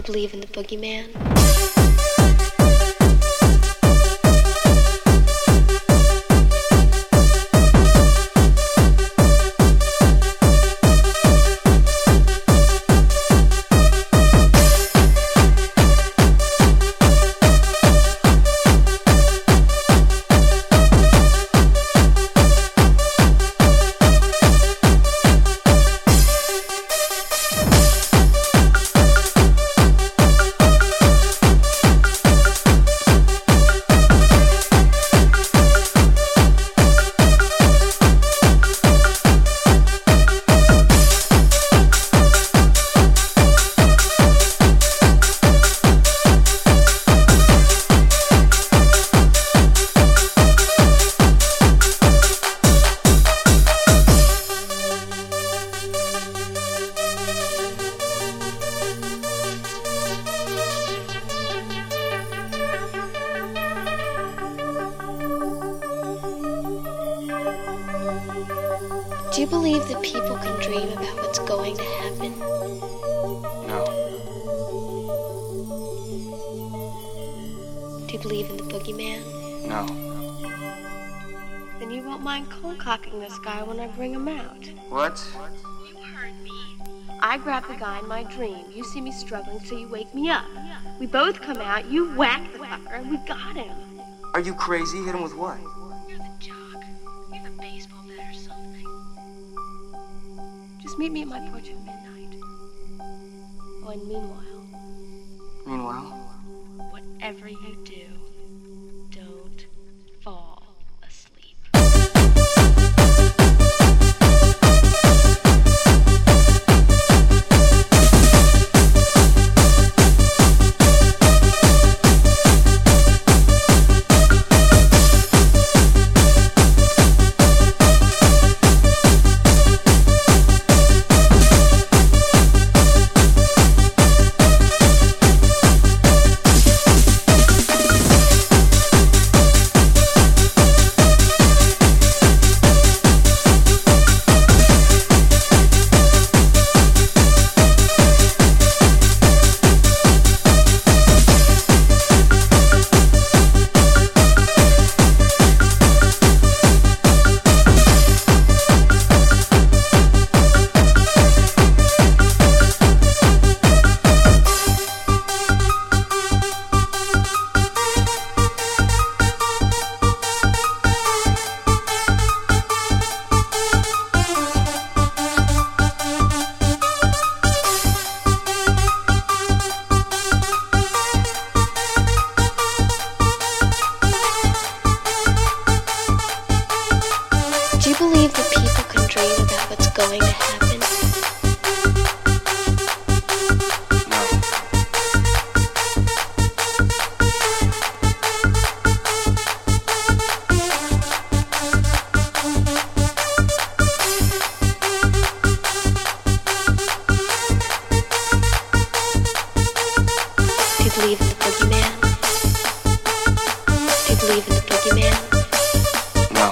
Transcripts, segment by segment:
you believe in the boogeyman? Do you believe that people can dream about what's going to happen? No. Do you believe in the boogeyman? No. Then you won't mind cold-cocking this guy when I bring him out. What? You heard me. I grab the guy in my dream. You see me struggling, so you wake me up. We both come out, you whack the fucker, and we got him. Are you crazy? Hit him with what? You're the jock. You're the baseball bat or something. Just meet me at my porch at midnight. Oh, and meanwhile, whatever you do, don't fall asleep. Do you believe that people can dream about what's going to happen? No. Do you believe in the boogeyman? Do you believe in the boogeyman? No.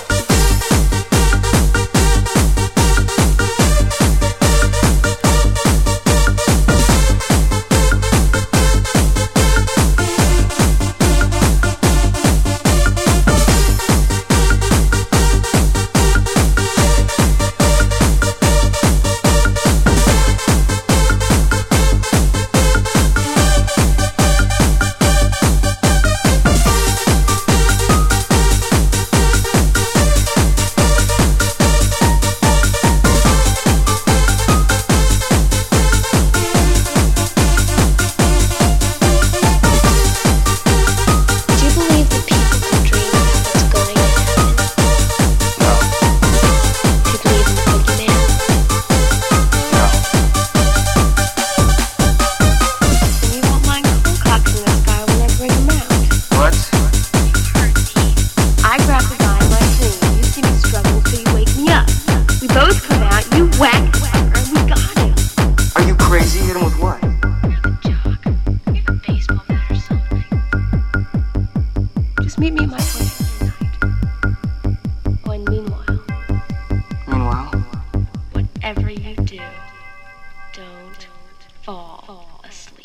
Do you believe that people can dream about what's going to happen? No. Do you believe in the boogeyman? No. Then you won't mind cold-cocking this guy when I bring him out. What? I grab the guy in my dream. You see me struggling, so you wake me up. We both come out, you whack the fucker, and we got him. Are you crazy? Hit him with what? You're the jock. You're the baseball bat or something. Just meet me at my porch at midnight. Oh, and meanwhile, whatever you do, don't fall asleep.